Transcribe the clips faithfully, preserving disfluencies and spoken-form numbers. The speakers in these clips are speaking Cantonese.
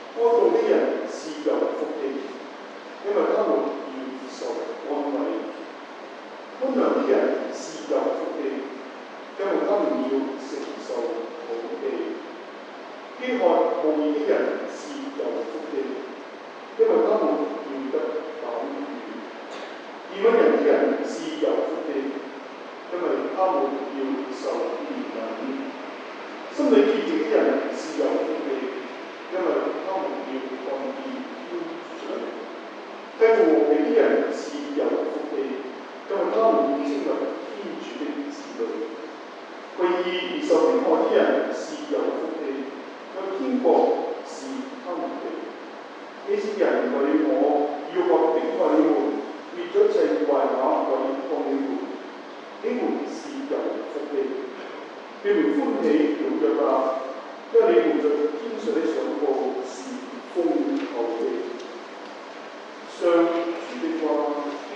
哀悼的人是有福的，因為他們要受安慰；溫良的人是有福的，因為他們要承受好地；飢渴慕義的人是有福的，因為他們要得飽飫；憐憫人的人是有福的，因為他們要受憐憫；心裏潔淨的人是有福的，因為他們要看見天主；繼父和美的人是有福的，因為他們要稱為天主的子女；歸依而受迫害的人是有福的，因為天國是他們的。這些人為我要或迫害你們，滅咗一切壞話為抗你們，你們是有福的。你們歡喜踴躍吧，因為你們在天上的賞報是豐厚的。上主的話。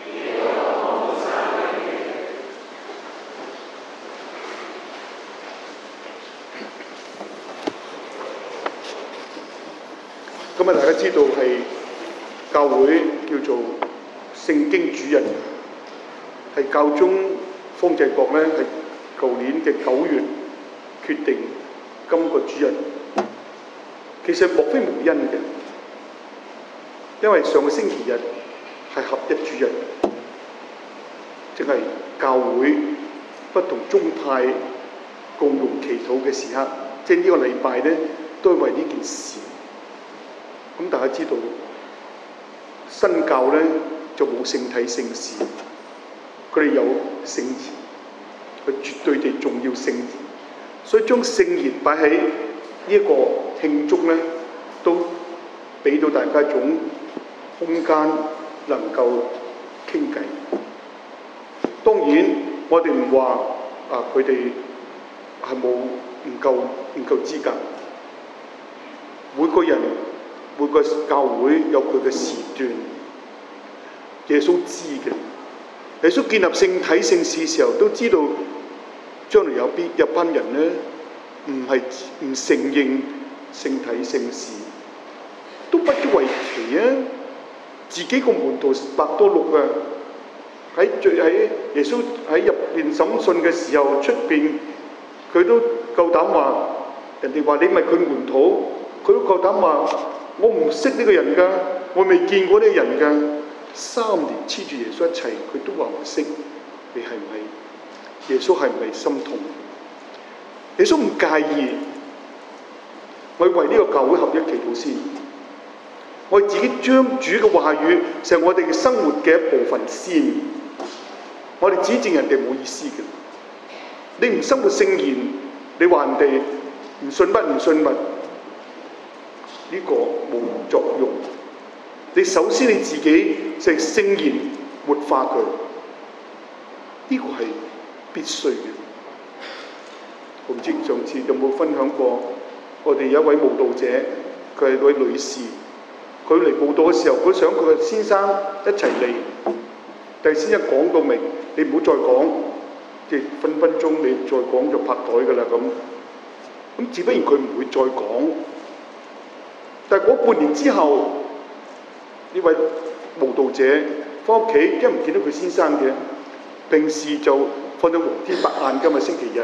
今日大家知道係教會叫做聖經主日，係教宗方濟各咧係舊年嘅九月決定今個主日。其實莫非無因嘅，因為上個星期日係合一主日，即係教會不同宗派共同祈禱嘅時刻，即係呢個禮拜咧都係為呢件事。咁大家知道新教咧就冇聖體聖事，佢哋有聖言，佢絕對地重要聖言，所以將聖言擺喺呢一個慶祝咧，都俾到大家一種空間能夠傾偈。當然我哋唔話啊佢哋係冇唔夠唔夠資格，每個人。每個教會有佢嘅時段，耶穌知嘅。耶穌建立聖體聖事嘅時候，都知道將來有邊有班人咧，唔係唔承認聖體聖事，都不足為奇啊！自己個門徒伯多祿啊，喺最喺耶穌喺入邊審訊嘅時候，出邊佢都夠膽話，人哋話你咪佢門徒，佢都夠膽話。我唔識呢個人㗎，我未見過呢個人㗎。三年黐住耶穌一齊，佢都話唔識。你係唔係？耶穌係唔係心痛？耶穌唔介意。我為呢個教會合一祈禱先。我自己將主嘅話語成為我哋嘅生活嘅一部分先。我哋指正人哋冇意思嘅。你唔生活聖言，你話人哋唔信乜唔信乜？呢個冇作用。你首先你自己就係聖言活化佢，呢、這個係必須嘅。我唔知上次有冇分享過，我哋有一位慕道者，佢係位女士，佢嚟慕道嘅時候，佢想佢嘅先生一齊嚟，但係先生講到明，你唔好再講，即係分分鐘你再講就拍台㗎啦咁。咁自不然佢唔會再講。但係嗰半年之後，呢位慕道者翻屋企，因為唔見到佢先生嘅，平時就放咗黃天白晏，今日星期日，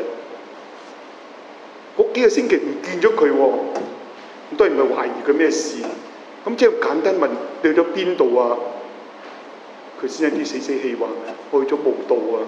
嗰幾個星期唔見咗佢喎，咁當然咪懷疑佢咩事，咁即係簡單問你去咗邊度啊？佢先一啲死死氣話去咗慕道啊！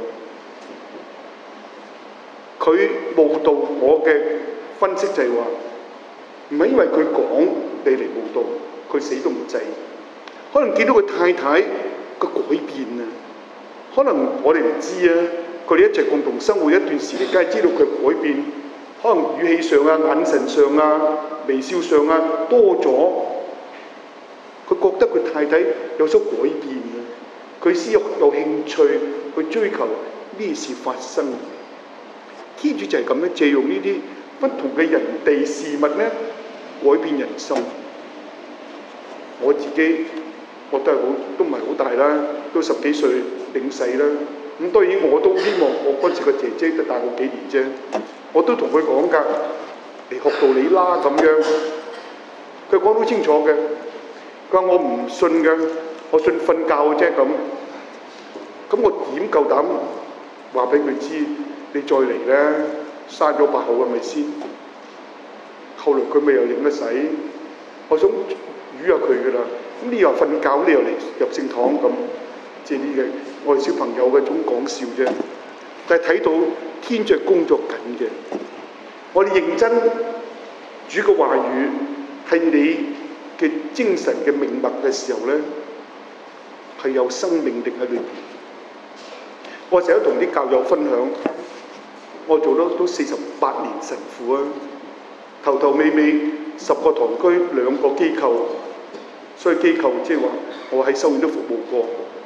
佢慕道，我嘅分析就係話，唔係因為佢講。你嚟慕道，佢死都唔制。可能見到佢太太個改變啊，可能我哋唔知啊。佢哋一齊共同生活一段時間，梗係知道佢改變。可能語氣上啊、眼神上啊、微笑上啊多咗。佢覺得佢太太有所改變啊，佢先有有興趣去追求呢事發生。天主就係咁樣借用呢啲不同嘅人地事物咧，改變人心。我自己我都係好，都唔係好大啦，都十幾歲領洗啦。咁當然我都希望我嗰時個姐姐就大我幾年啫，我都同佢講㗎，你學道理啦咁樣。 佢講得好清楚嘅。佢話我唔信嘅，我信瞓覺嘅啫咁。咁我點夠膽話俾佢知？你再嚟咧，閂咗八號係咪先？後來佢咪又認得洗，我想語下佢噶啦。咁你又瞓覺，你又嚟入聖堂咁，即係呢嘅我哋小朋友嘅種講笑啫。但係睇到天主工作緊嘅，我哋認真主嘅話語係你嘅精神嘅命脈嘅時候咧，係有生命力喺裏邊。我成日都同啲教友分享，我做咗都四十八年神父啊，頭頭尾尾十個堂區兩個機構，所以機構即係話我喺修院都服務過。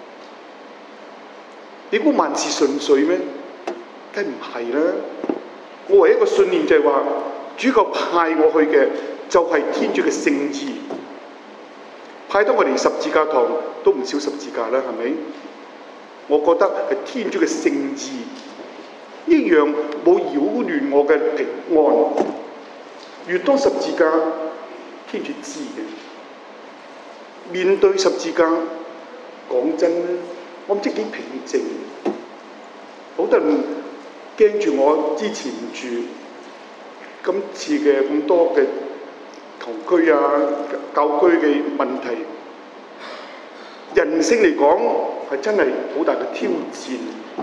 你估萬事順遂咩？梗唔係啦！我唯一一個信念就係話，主教派我去嘅就係天主嘅聖意，派到我哋十字架堂都唔少十字架啦，係咪？我覺得係天主嘅聖意，一樣冇擾亂我嘅平安。越多十字架，天主知嘅。面對十字架，講真咧，我唔知幾平靜。好多人驚住我支持唔住今次嘅咁多嘅堂區啊、教區嘅問題。人性嚟講係真係好大嘅挑戰，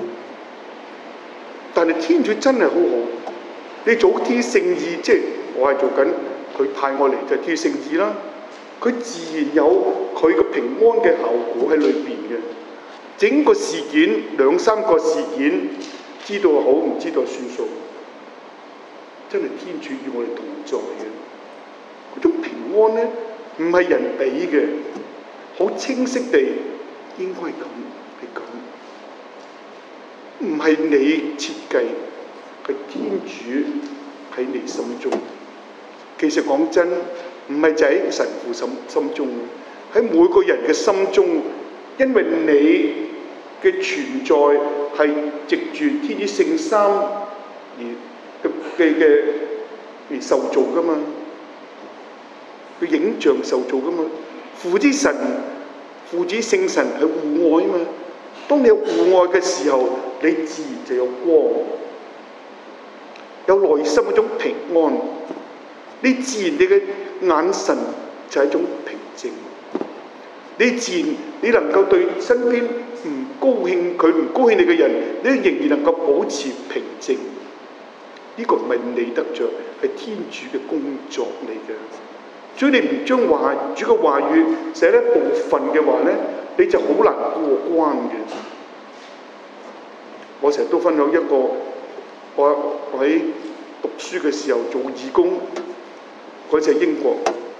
但係天主真係好好。你做啲聖意，即係我係做緊佢派我嚟就係啲聖意啦。佢自然有佢嘅平安嘅效果喺裏邊嘅。整個事件兩三個事件，知道好唔知道算數。真係天主與我哋同在嘅嗰種平安咧，唔係人俾嘅。好清晰地應該係咁，係咁，唔係你設計，係天主喺你心中。其實講真，唔係就喺神父心心中，喺每個人嘅心中，因為你嘅存在係藉住天主聖三而嘅嘅而受造噶嘛，佢影像受造噶嘛。父之神、父子聖神係互愛啊嘛。當你有互愛嘅時候，你自然就有光，有內心嗰種平安。你自然你嘅眼神就係一種平靜。你自然你能夠對身邊唔高興、佢唔高興你嘅人，你仍然能夠保持平靜。呢個唔係你得着，係天主嘅工作嚟嘅。所以你唔將話主嘅話語寫一部分嘅話咧，你就好難過關嘅。我成日都分享一個，我喺讀書嘅時候做義工，嗰次係英國，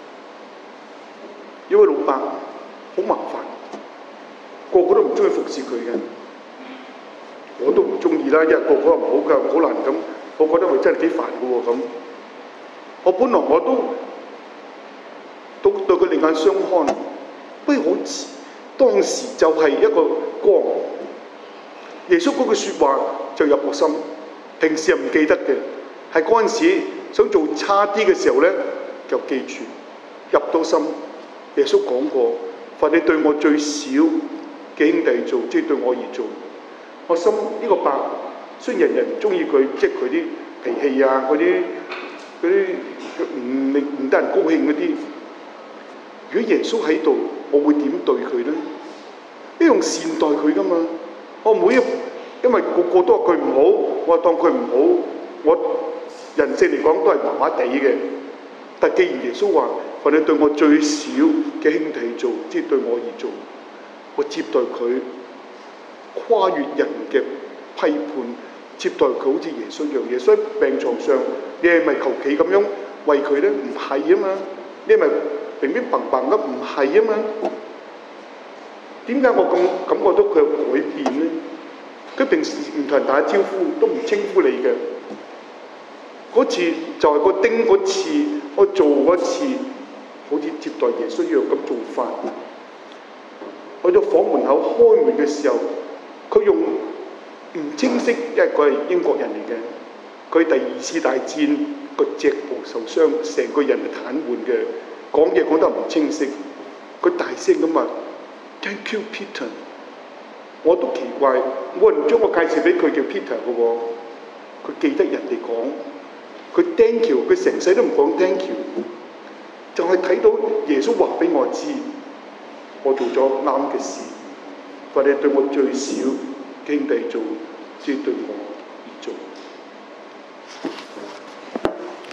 一位老伯好麻煩，個個都唔中意服侍佢嘅，我都唔中意啦，因為個個唔好㗎，好難咁，我覺得佢真係幾煩嘅喎咁。我本來我都。都對佢另眼相看，不過好似當時就係一個光，耶穌嗰句説話就入我心。平時又唔記得嘅，係嗰陣時想做差啲嘅時候咧，就記住入到心。耶穌講過：凡你對我最小嘅兄弟做，即係對我而做。我心呢個伯，雖然人人唔中意佢，即係佢啲脾氣啊，嗰啲嗰啲唔令唔得人高興嗰啲。如果耶穌喺度，我會點對佢咧？一樣善待佢噶嘛。我唔會因為個個都話佢唔好，我當佢唔好。我人性嚟講都係麻麻地嘅。但既然耶穌話：凡你對我最小嘅兄弟做，即係對我而做，我接待佢，跨越人嘅批判，接待佢好似耶穌一樣。耶穌喺病床上，你係咪求其咁樣為佢咧？唔係啊嘛，你係咪？平平白白咁唔係啊嘛？點解我咁感覺到佢有改變咧？佢平時唔同人打招呼，都唔稱呼你嘅。嗰次就係個丁嗰次，我做嗰次，好似接待耶穌一樣咁做法。去到房門口開門嘅時候，佢用唔清晰，因為佢係英國人嚟嘅。佢第二次大戰個脊部受傷，成個人係癱瘓嘅。 講嘢講得唔清晰，佢大聲咁話 Thank you Peter。我都奇怪，冇人將我介紹俾佢叫 Peter 嘅喎，佢記得人哋講，佢 Thank you，佢成世都唔講 Thank you，就係睇到耶穌話俾我知，我做咗啱嘅事，或者對我最少兄弟做，即係對我